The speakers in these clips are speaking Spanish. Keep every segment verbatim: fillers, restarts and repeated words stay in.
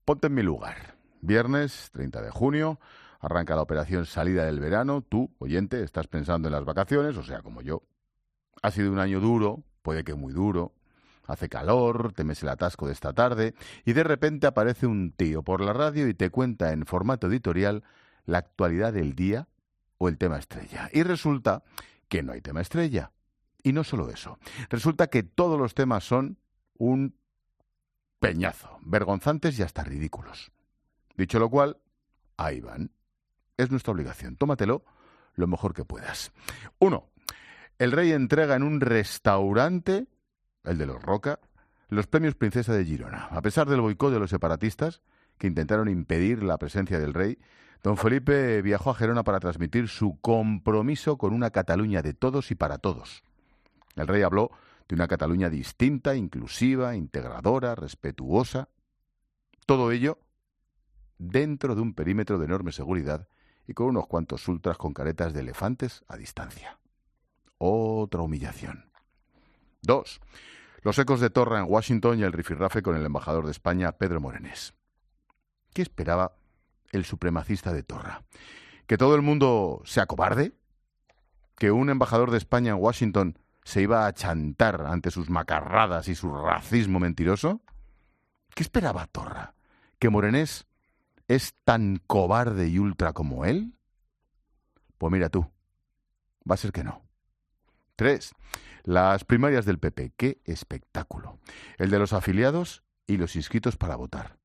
Ponte en mi lugar. Viernes treinta de junio, arranca la operación salida del verano. Tú, oyente, estás pensando en las vacaciones, o sea, como yo. Ha sido un año duro, puede que muy duro. Hace calor, temes el atasco de esta tarde y de repente aparece un tío por la radio y te cuenta en formato editorial la actualidad del día o el tema estrella. Y resulta que no hay tema estrella. Y no solo eso. Resulta que todos los temas son un peñazo, vergonzantes y hasta ridículos. Dicho lo cual, ahí van. Es nuestra obligación. Tómatelo lo mejor que puedas. Uno, el rey entrega en un restaurante, el de los Roca, los premios Princesa de Girona. A pesar del boicot de los separatistas, que intentaron impedir la presencia del rey, don Felipe viajó a Gerona para transmitir su compromiso con una Cataluña de todos y para todos. El rey habló de una Cataluña distinta, inclusiva, integradora, respetuosa. Todo ello dentro de un perímetro de enorme seguridad y con unos cuantos ultras con caretas de elefantes a distancia. Otra humillación. Dos. Los ecos de Torra en Washington y el rifirrafe con el embajador de España, Pedro Morenés. ¿Qué esperaba el supremacista de Torra? ¿Que todo el mundo sea cobarde? ¿Que un embajador de España en Washington se iba a chantar ante sus macarradas y su racismo mentiroso? ¿Qué esperaba Torra? ¿Que Morenés es tan cobarde y ultra como él? Pues mira tú, va a ser que no. Tres. Las primarias del P P. ¡Qué espectáculo! El de los afiliados y los inscritos para votar.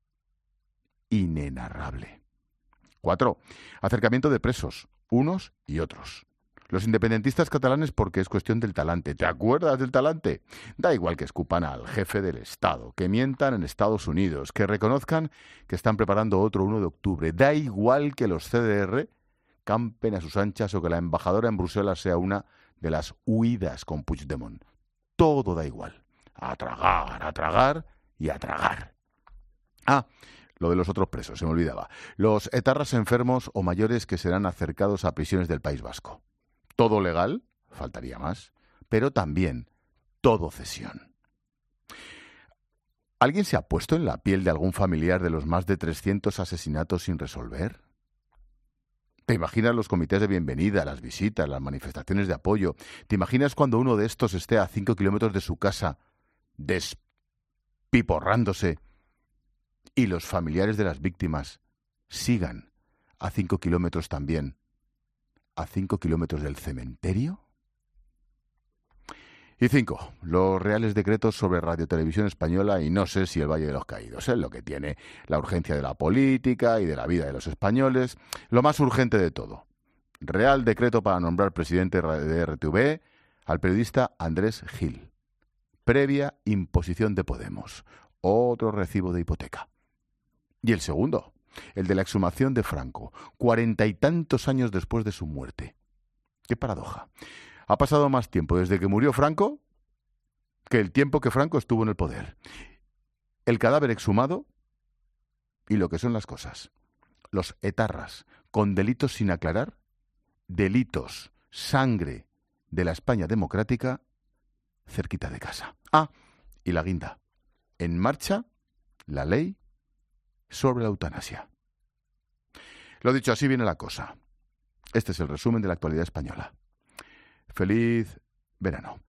Inenarrable. Cuatro. Acercamiento de presos, unos y otros. Los independentistas catalanes porque es cuestión del talante. ¿Te acuerdas del talante? Da igual que escupan al jefe del Estado, que mientan en Estados Unidos, que reconozcan que están preparando otro uno de octubre. Da igual que los C D R campen a sus anchas o que la embajadora en Bruselas sea una de las huidas con Puigdemont. Todo da igual. A tragar, a tragar y a tragar. Ah, lo de los otros presos, se me olvidaba. Los etarras enfermos o mayores que serán acercados a prisiones del País Vasco. Todo legal, faltaría más, pero también todo cesión. ¿Alguien se ha puesto en la piel de algún familiar de los más de trescientos asesinatos sin resolver? ¿Te imaginas los comités de bienvenida, las visitas, las manifestaciones de apoyo? ¿Te imaginas cuando uno de estos esté a cinco kilómetros de su casa, despiporrándose, y los familiares de las víctimas sigan a cinco kilómetros también, a cinco kilómetros del cementerio? Y cinco, los reales decretos sobre Radiotelevisión Española y no sé si el Valle de los Caídos. Es lo que tiene la urgencia de la política y de la vida de los españoles. Lo más urgente de todo. Real decreto para nombrar presidente de R T V al periodista Andrés Gil. Previa imposición de Podemos. Otro recibo de hipoteca. Y el segundo, el de la exhumación de Franco, cuarenta y tantos años después de su muerte. ¡Qué paradoja! Ha pasado más tiempo desde que murió Franco que el tiempo que Franco estuvo en el poder. El cadáver exhumado y lo que son las cosas. Los etarras con delitos sin aclarar, delitos, sangre de la España democrática cerquita de casa. Ah, y la guinda. En marcha la ley sobre la eutanasia. Lo dicho, así viene la cosa. Este es el resumen de la actualidad española. Feliz verano.